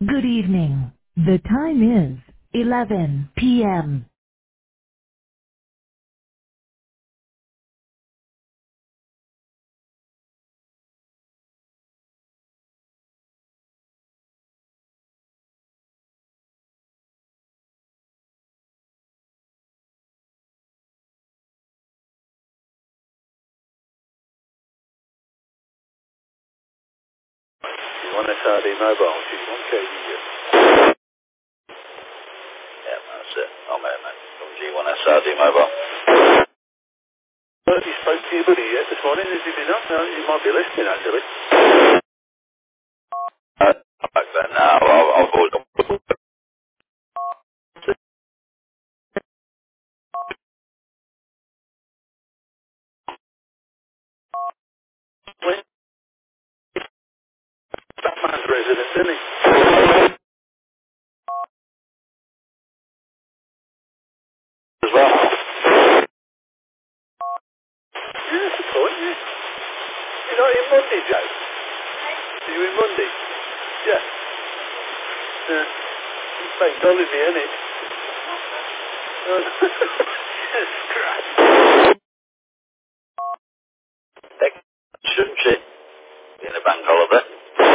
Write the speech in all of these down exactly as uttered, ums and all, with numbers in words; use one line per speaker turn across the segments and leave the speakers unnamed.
Good evening. The time is eleven p m
You want S R D mobile? Do you want K D U? Yeah, that's it. I'm here, mate. From G one S R D mobile. Well, you spoke to your buddy yet this morning? Has he been up? No, you might be listening, actually. Uh, back then now, I'll, I'll go with them. When that man's resident, isn't he? As well. Yeah, that's the point, yeah. You're not in Monday, Joe? Are you in Monday? Yeah. Yeah. Thank holiday, isn't it? Uh, Jesus Christ. Heck, shouldn't she? In a bank holiday.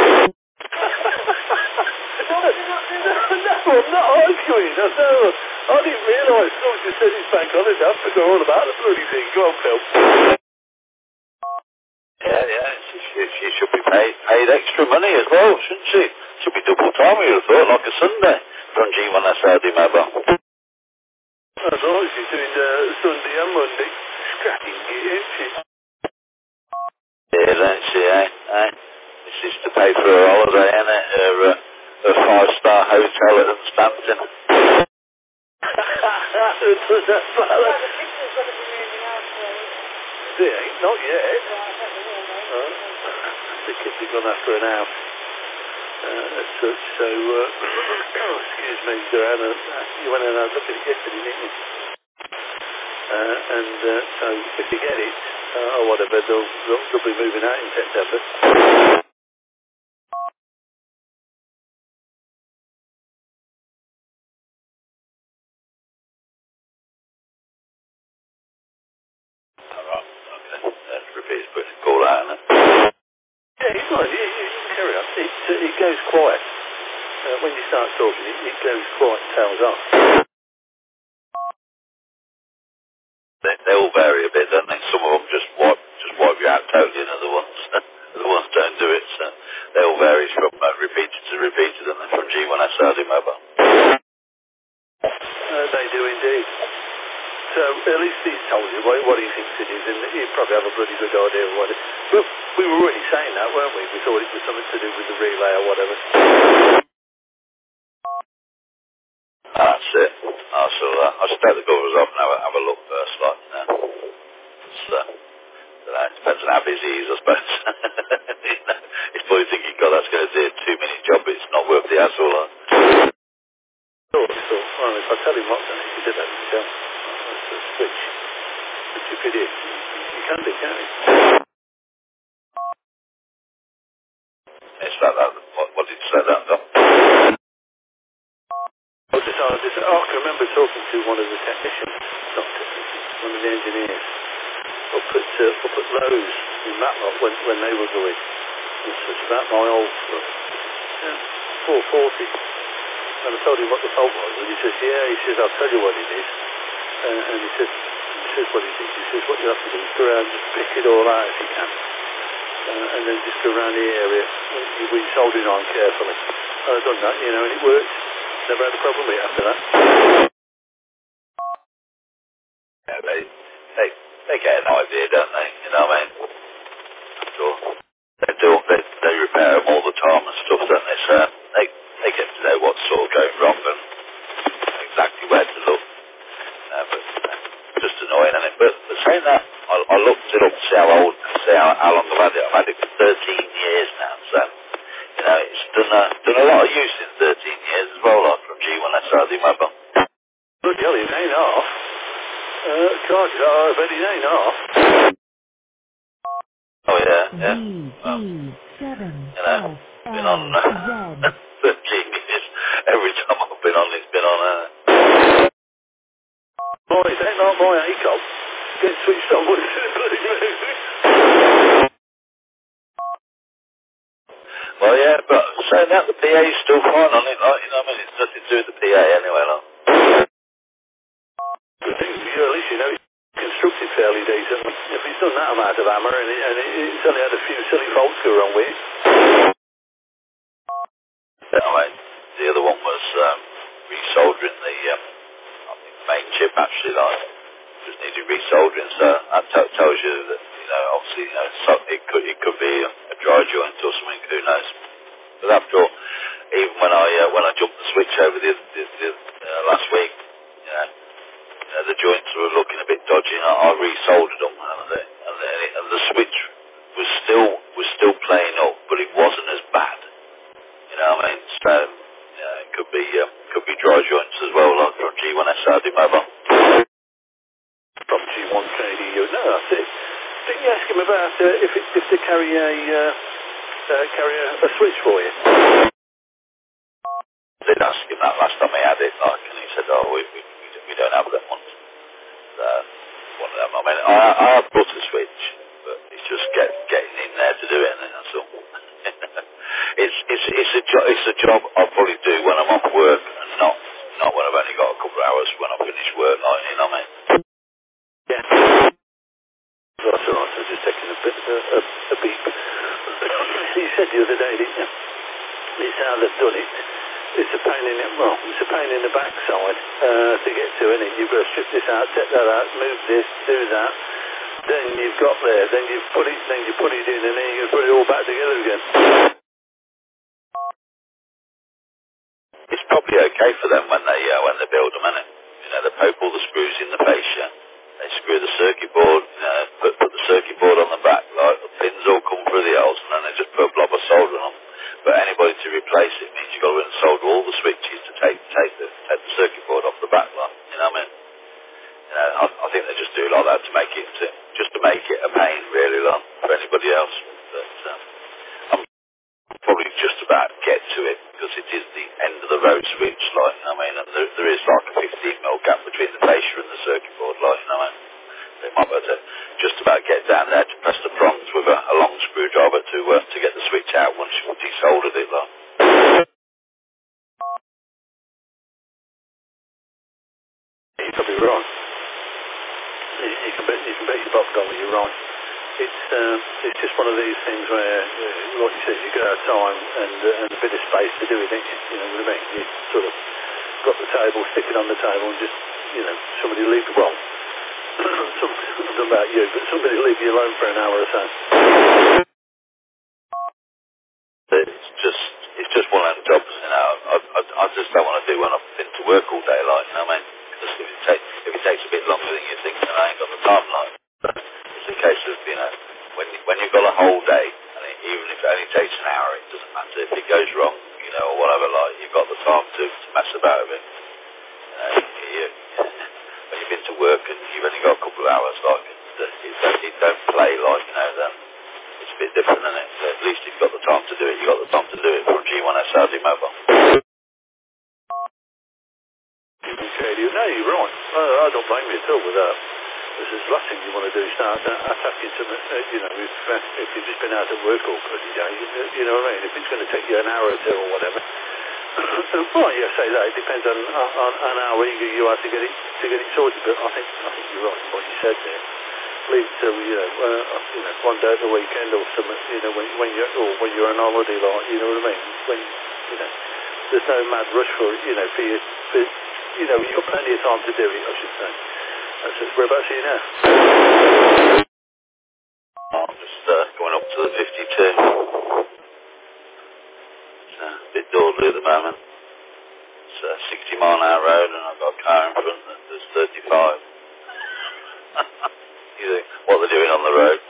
no, no, I'm not arguing. I, know. I didn't realise. Someone just said it's bank holiday. I forgot all about the bloody thing. Go on, Phil. Yeah, yeah. She, she, she should be paid, paid extra money as well, shouldn't she? Should be double time, we would have thought, like a Sunday from G one S R D mobile. That's all. She's doing uh, Sunday and Monday. Scrapping it, isn't she? Yeah, don't she, eh? eh? This is to pay for her holiday, isn't it? Her, uh, her five-star hotel at Stanton. Does that fella? See, not yet. Uh, the kids have gone after an house. Uh, as such, so, uh, excuse me, Joanna, you went and had a look at it yesterday, didn't you? Uh, and uh, so, if you get it, uh, or whatever, they'll, they'll, they'll be moving out in September. Alright, okay. That's repeat, but call out, isn't it? Yeah, he's right, you, you can carry on. It, uh, it goes quiet. Uh, when you start talking, it, it goes quiet, tails off. They, they all vary a bit, don't they? Some of them just wipe, just wipe you out totally, and other ones, other ones don't do it. So they all vary from uh, repeated to repeated, and then from G one S R D mobile. Uh, they do indeed. So at least he's told you what, what he thinks it is, and you probably have a bloody good idea of what it is. Well, we were already saying that, weren't we? We thought it was something to do with the relay or whatever. That's it. I shall, uh, I should take the covers off and have a, have a look first, like, you know. It's, uh, I don't know, it depends on how busy he is, I suppose. You know, he's probably thinking, God, that's going to do a two-minute job, but it's not worth the hassle, like. So, so, well, if I tell him what's on it, he did that himself. That's a switch. Which if it is, you can do, can't you? It's like that. What, what did you say that, though? I just, I just, oh, I can remember talking to one of the technicians, not technicians, one of the engineers, up at, uh, up at Lowe's in Matlock when, when they were going. It's such about my old uh, yeah, four forty. And I told him what the fault was, and he says, yeah, he says, I'll tell you what it is. Uh, and he says, he says what it is. He says, what you have to do is go around and just pick it all out if you can. Uh, and then just go around the area with your soldering on carefully. And I've done that, you know, and it worked. Never had a problem with it after that. Yeah, they, they, they get an idea, don't they? You know what I mean? So they do, they, they repair them all the time and stuff, don't they? So they, they get to know what's sort of going wrong and exactly where to look. Uh, but uh, just annoying, isn't it? But, but saying that, I, I looked it up to see how old, see how, how long I've had it. I've had it for thirteen years now, so, you know, it's done a, done a lot of use in thirteen years as well, like from G one S R D mobile. Bloody hell, it ain't off. Uh, God, I bet it ain't off. Oh yeah, yeah.
V
Well,
E seven
you know,
S
been on
L Z.
thirteen years. Every time I've been on, it's been on. Uh... Boys, ain't like my A C O M. Get switched on once in a bloody moon. Well, yeah, but saying that, the P A's still fine on it, like, you know what I mean? It's nothing to do with the P A anyway, like. The thing, you know, at least you know it's constructed fairly decent. If it's done that amount of hammer and, it, and it, it's only had a few silly faults go wrong with it. Anyway, the other one was um, resoldering the um, I think main chip actually, like, just needed resoldering, so that t- tells you that, you know, obviously, you know, so it could it could be a, a dry joint or something, who knows. But after all, even when I uh, when I jumped the switch over the, the, the uh, last week, you know, you know, the joints were looking a bit dodgy, and I, I resoldered them, and the, and, the, and the switch was still was still playing up, but it wasn't as bad. You know what I mean? So yeah, it could be um, could be dry joints as well, like from G one S R D Mobile. From G one K D U. No, that's it. Didn't you ask him about uh, if it, if they carry a uh, uh, carry a, a switch for you? I did ask him that last time he had it, like, and he said, "Oh, we we, we don't have them ones." So one of them. I mean, I I have brought a switch, but it's just get getting in there to do it, and that's all. it's it's it's a jo- it's a job I'll probably do when I'm off work, and not not when I've only got a couple of hours when I finish work, like, you know what I mean? Yeah. That's all right. I was just taking a bit a, a, a beep. You said the other day, didn't you? It's how they've done it. It's a pain in the well, it's a pain in the backside uh, to get to, isn't it? You've got to strip this out, take that out, move this, do that. Then you've got there, then you put it, then you put it in, and then you put it all back together again. It's probably okay for them when they uh, when they build them, isn't it? You know, they poke all the screws in the fascia, they screw the circuit board, you know, put, put the circuit board on the back, like the pins all come through the holes, and then they just put a blob of solder on them. But anybody to replace it means you've got to solder all the switches to take take the take the circuit board off the back line. You know what I mean? You know, I, I think they just do like that to make it to, just to make it a pain really, like, for anybody else. But um, I'm probably just about get to it because it is the end of the road switch, like, you know what I mean? And there, there is like a fifteen mil gap between the fascia and the circuit board, like, you know what I mean? They might be able to just about get down there to press the prongs with a, a long screwdriver to uh, to get the switch out once you've desoldered it, like. You could be right. You, you can bet you can bet your bottom dollar you're right. It's um, it's just one of these things where, uh, like you said, you got time and uh, and a bit of space to do it, don't you? You know what I mean? You sort of got the table, stick it on the table, and just, you know, somebody leave well. Some, I don't know about you, but somebody leave you alone for an hour or so. It's just it's just one of them jobs, you know. I, I, I just don't want to do when I've been to work all day, like, you know what I mean? Just if it takes if it takes a bit longer than you think, then I ain't got the time, like. It's a case of, you know, when when you've got a whole day, and it, even if it only takes an hour, it doesn't matter if it goes wrong, you know, or whatever. Like, you've got the time to, to mess about with it. You know, you, when you've been to work and you've only got a couple of hours, like, it, it, don't, it don't play like, you know, then it's a bit different, isn't it? So at least you've got the time to do it. You've got the time to do it from G one S R D Mobile. Okay, you no, you're right. I, I don't blame you at all with that. This is the last thing you want to do is start uh, attacking some, uh, you know, if, uh, if you've just been out at work all bloody day, you, you know what I mean? If it's going to take you an hour or two or whatever. Well, yeah, say that. It depends on, on, on how eager you are to get it to get it sorted. But I think I think you're right in what you said there. Leave it till, you know, uh, you know, one day at the weekend or something, you know, when when you're or when you're on holiday, like, you know what I mean? When, you know, there's no mad rush for it, you know, for you, for, you know, you've got plenty of time to do it, I should say. That's just, whereabouts are you now? I'm just uh, going up to the fifty-two. It's uh, a bit dawdly at the moment. It's a sixty mile an hour road, and I've got a car in front that does thirty-five. You think, what they're doing on the road?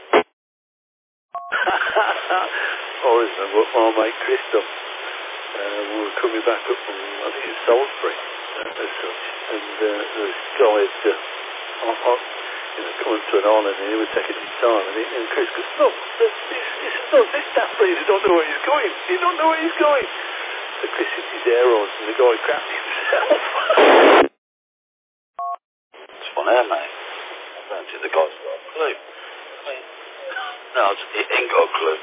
I always remember what my mate Chris done. Uh, we were coming back up from, I think it's Salisbury, uh, as such, and uh, this guy had, uh, I, I, you know, coming to an island, and he was taking his time, and, he, and Chris goes, look, this, this, this, look, this daft breeder don't know where he's going. He don't know where he's going. So Chris hit his air on, and the guy crapped himself.
It's funny, eh, mate? I don't think the guy's got a clue. I mean, no, he ain't got a clue.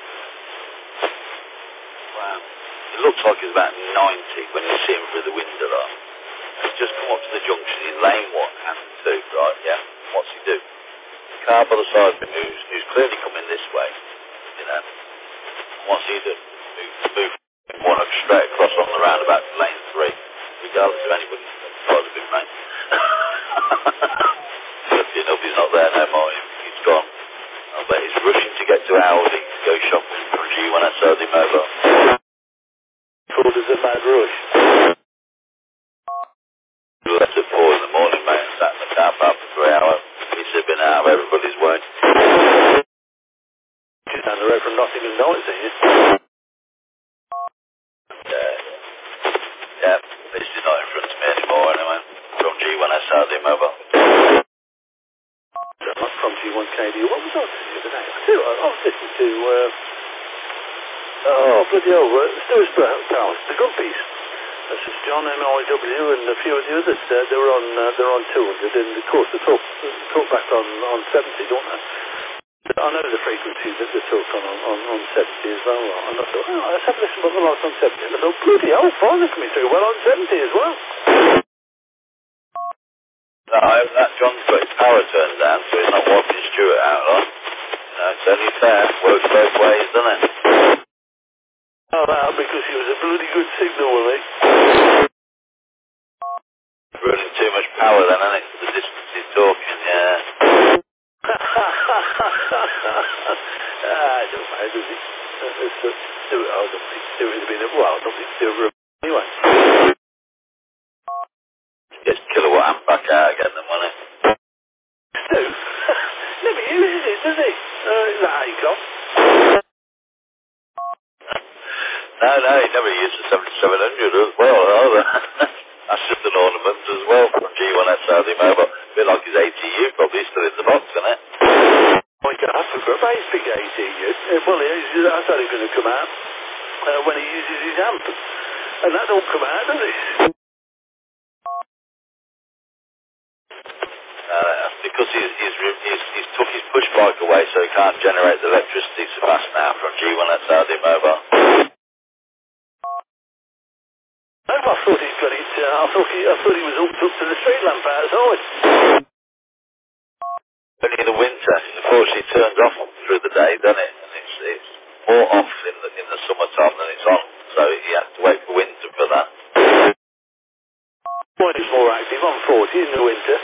Wow. It looks like he's about ninety when you see him through the window, though. He's just come up to the junction in lane one and two, right, yeah? What's he do? The car by the side of him who's, who's clearly coming this way, you know. What's he do? Move, move one up straight across on the roundabout to lane three, regardless of anybody tries to do, mate. Lucky enough, he's not there no more. He's gone. I bet he's rushing to get to Aldi to go shopping for a G one S R D mobile.
Called as a mad rush.
We left at four in the morning, mate, and sat in the car park for three hours. He's been out of everybody's way.
Just down the road from Nottingham Knights, ain't you?
Yeah. Yeah. At least he's not in front of me anymore, anyway. From G one S R D mobile.
Not from G one K D. What was I listening to the other day? I tell you what, I was listening to, uh, oh, bloody hell, uh, Stuart Powers, the Gumpies. That's just John M I W and a few of the others. Uh, they were on, uh, they're on two hundred, and of course they talk, talk back on, on seventy, don't they? I know the frequency that they talk on, on, on seventy as well. And I thought, oh, let's have a listen to what the lights on seventy. And I thought, bloody hell, fine, they're coming through well on seventy as well.
No, that John's got his power turned down, so he's not wiping Stuart out, right? You know, it's only fair. Works both ways, doesn't it?
Oh, that because he was a bloody good signal with me.
Running too much power then, isn't it? The distance he's talking, yeah.
ah, I don't know, does he? Let's uh, do it. I don't think do it would have been a well, I don't think do it anyway.
Gets kilowatt amp back out again then, won't it?
Stu? Never uses it, does he? Uh, is that how you got?
No, no, he never used the seventy-seven hundred as well, either. That's just an ornament as well from G one S R D mobile. A bit like his A T U, probably still in the box, isn't it?
My God, I forgot about his big A T U. Uh, well, he- that's only going to come out uh, when he uses his amp. And that don't come out, does it?
Uh, that's because he's, he's, he's, he's took his push bike away so he can't generate the electricity so fast now from G one S R D mobile.
No, I thought he's got it. Uh, I thought he, I thought he was hooked up to the street lamp outside.
Only in the winter, unfortunately it turns off through the day, doesn't it? And it's, it's more off in the, in the summertime than it's on, so he has to wait for winter for that.
Well, it's more active on forty in the winter.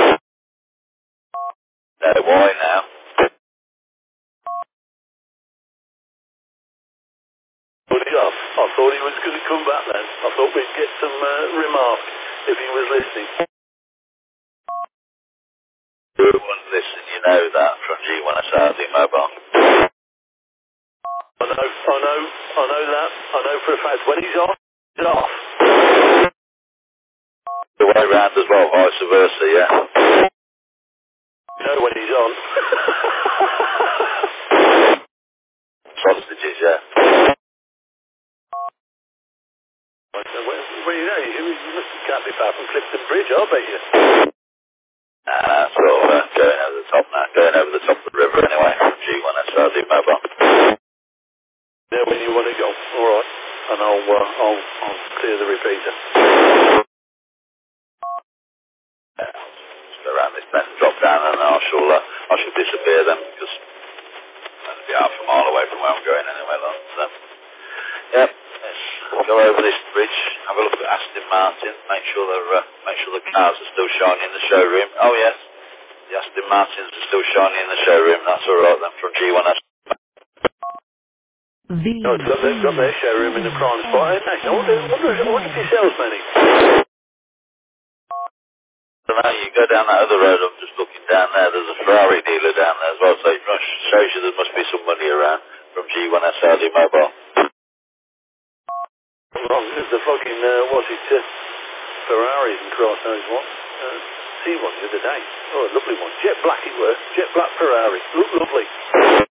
No, why now?
But he off. I thought he was going to come back then. I thought we'd get some uh, remark if he was listening.
Everyone listen, you know that from G one S R D mobile.
I know, I know, I know that. I know for a fact when he's off, he's off.
The way round as well, vice versa, yeah.
You know when he's on.
Sausages, yeah.
I said, well, well, you know, you, you must have can't be far from Clifton Bridge, I bet you.
Nah, sort of uh, going over the top now, going over the top of the river anyway, from G one S R D mobile.
There when you want to go. All right. And I'll, uh, I'll, I'll clear the repeater.
Yeah, just go around this bend, drop down, and I shall, uh, I shall disappear then, because that'll be half a mile away from where I'm going anyway, though. So, yep, let's go over this bridge, have a look at Aston Martin, make sure they're, uh, make sure the cars are still shining in the showroom. Oh yes, the Aston Martins are still shining in the showroom. That's all right then, from G one S.
No, it's got, they've got their showroom in the prime spot, ain't they? I wonder, I wonder, I wonder if he sells many.
So now you go down that other road, I'm just looking down there, there's a Ferrari dealer down there as well, so it must, shows you there must be some money around from G one S R D mobile.
Wrong, there's the fucking, uh, what's it, uh, Ferraris and cross knows what. Uh, see one the other day. Oh, a lovely one. Jet black it were. Jet black Ferrari. Look lovely.